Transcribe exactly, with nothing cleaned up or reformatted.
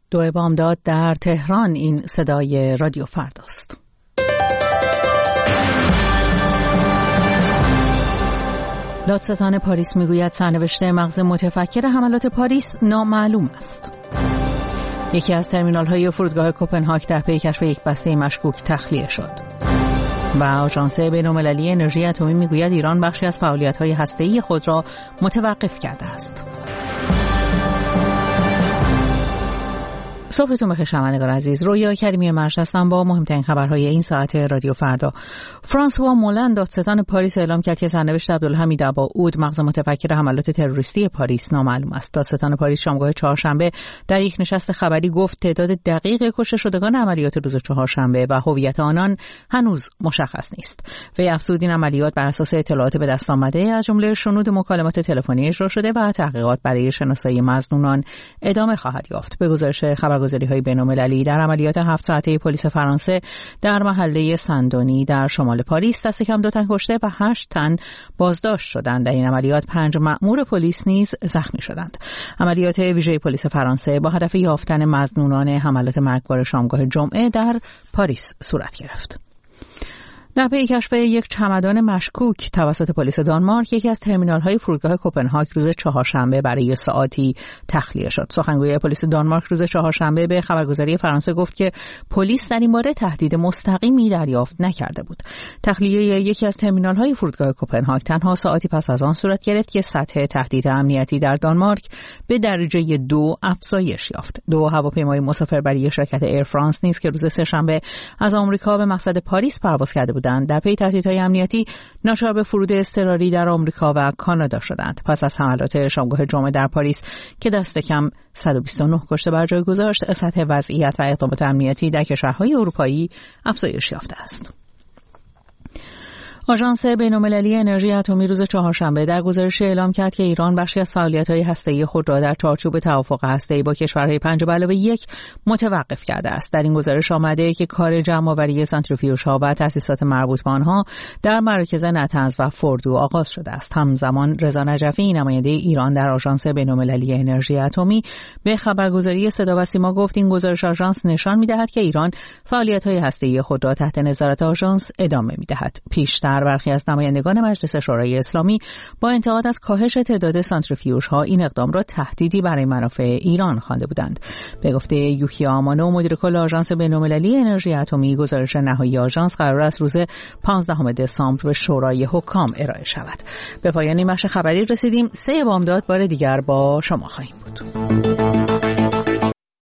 دو بامداد در تهران. این صدای رادیو فرداست. دادستان پاریس میگوید سرنوشت مغز متفکر حملات پاریس نامعلوم است. یکی از ترمینال‌های فرودگاه کوپنهاگ در پی کشف یک بسته مشکوک تخلیه شد. و آژانس بین‌المللی انرژی اتمی میگوید ایران بخشی از فعالیت‌های هسته‌ای خود را متوقف کرده است. صبحتون بخیر شنوندگان عزیز. رویا کریمی مرشد هستم با مهمترین خبرهای این ساعت رادیو فردا. فرانسوا مولند دادستان پاریس اعلام کرد که سرنوشت عبدالحمید اباعود مغز متفکر حملات تروریستی پاریس نامعلوم است. دادستان پاریس شامگاه چهارشنبه در یک نشست خبری گفت تعداد دقیق کشته شدگان عملیات روز چهارشنبه و هویت آنان هنوز مشخص نیست. وی افزود این عملیات بر اساس اطلاعات به دست آمده از جمله شنود مکالمات تلفنی اجرا شده و تحقیقات برای شناسایی مظنونان ادامه خواهد یافت. به گزارش خبرگزاری‌های بین‌المللی در عملیات هفت ساعته پلیس فرانسه در محله سندونی در شمال پاریس دست کم دو تن کشته و هشت تن بازداشت شدند. در این عملیات پنج مأمور پلیس نیز زخمی شدند. عملیات ویژه پلیس فرانسه با هدف یافتن مظنونان حملات مرگبار شامگاه جمعه در پاریس صورت گرفت. در پی کشف یک چمدان مشکوک توسط پلیس دانمارک، یکی از ترمینال‌های فرودگاه کوپنهاگ روز چهارشنبه برای ساعاتی تخلیه شد. سخنگوی پلیس دانمارک روز چهارشنبه به خبرگزاری فرانسه گفت که پلیس در این باره تهدید مستقیمی دریافت نکرده بود. تخلیه یکی از ترمینال‌های فرودگاه کوپنهاگ تنها ساعتی پس از آن صورت گرفت که سطح تهدید امنیتی در دانمارک به درجه دو افزایش یافت. دو هواپیمای مسافربری شرکت ایر فرانس نیز که روز سه‌شنبه از آمریکا به مقصد پاریس پرواز کرده بودند در پی تهدیدهای امنیتی ناچار به فرود اضطراری در آمریکا و کانادا شدند. پس از حملات شامگاه جمعه در پاریس که دست کم صد و بیست و نه کشته بر جای گذاشت، سطح وضعیت و اقدامات امنیتی در کشورهای اروپایی افزایش یافته است. آژانس بین‌المللی انرژی اتمی روز چهارشنبه در گزارشی اعلام کرد که ایران بخشی از فعالیت‌های هسته‌ای خود را در چارچوب توافق هسته‌ای با کشورهای پنج به علاوه یک متوقف کرده است. در این گزارش آمده که کار جمع‌آوری سانتریفیوژها و تأسیسات مربوط به آنها در مراکز نطنز و فردو آغاز شده است. همزمان رضا نجفی، نماینده ایران در آژانس بین‌المللی انرژی اتمی، به خبرگزاری صدا و سیما گفت این گزارش آژانس نشان می‌دهد که ایران فعالیت‌های هسته‌ای خود را تحت نظارت آژانس ادامه می‌دهد. پیشتر برخی از نمایندگان مجلس شورای اسلامی با انتقاد از کاهش تعداد سانتریفیوژها این اقدام را تهدیدی برای منافع ایران خوانده بودند. به گفته یوکیا آمانو، مدیر کل آژانس بین‌المللی انرژی اتمی، گزارش نهایی آژانس قرار است روز پانزدهم دسامبر به شورای حکام ارائه شود. به پایان این بخش خبری رسیدیم. سه بامداد بار دیگر با شما خواهیم بود.